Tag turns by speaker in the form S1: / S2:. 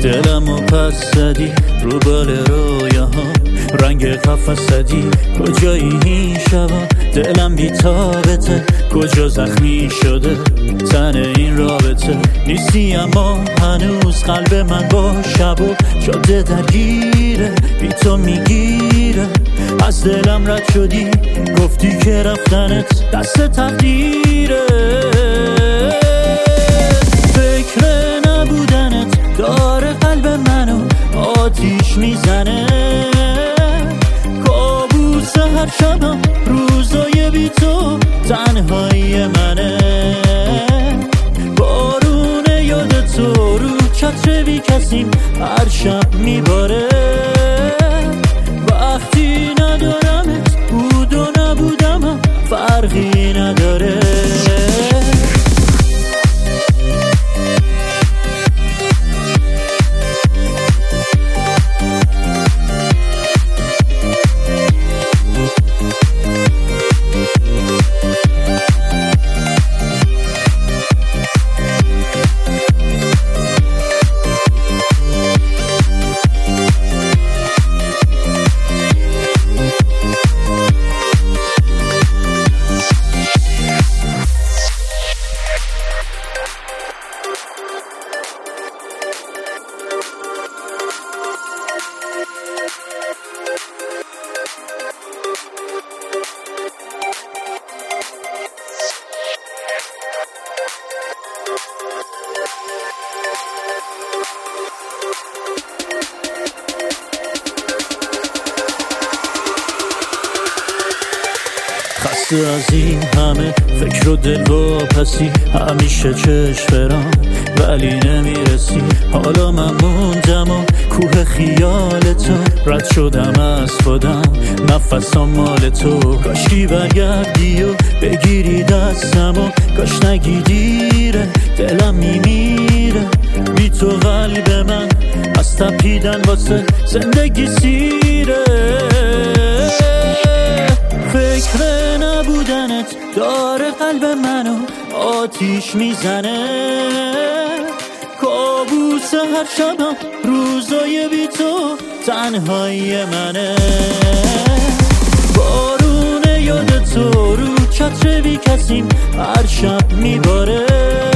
S1: دلمو پس زدی رو بال رویاها، رنگ قفس زدی کجایی این شبا، دلم بی تابته کجا زخمی شده تن این رابطه نیستی، اما هنوز قلب من با شب و جاده درگیره، بی تو میگیره. از دلم رد شدی گفتی که رفتنت دست تقدیره، فکر نبودنت داره قلب منو آتیش میزنه، کابوس هر شبم روزای بی تو تنهایی منه، بارون یاد تو رو چتر بی کسیم هر شب میباره، وقتی ندارمت بود و نبودم فرقی نداره. خسته از این همه فکر و دل واپسی، همیشه چشم برام ولی نمیرسی، حالا من موندم و کوه خیال تو، رد شدم از خودم نفسم مال تو، کاشکی برگردی و بگیری دستم و کاش نگی دیره دلم میمیره، بی تو قلب من از تپیدن واسه زندگی سیره، فکر نبودنت داره قلب منو آتیش میزنه، کابوس هر شبم روزای بی تو تنهایی منه، بارون یاد تو رو چتر بی کسیم هر شب میباره،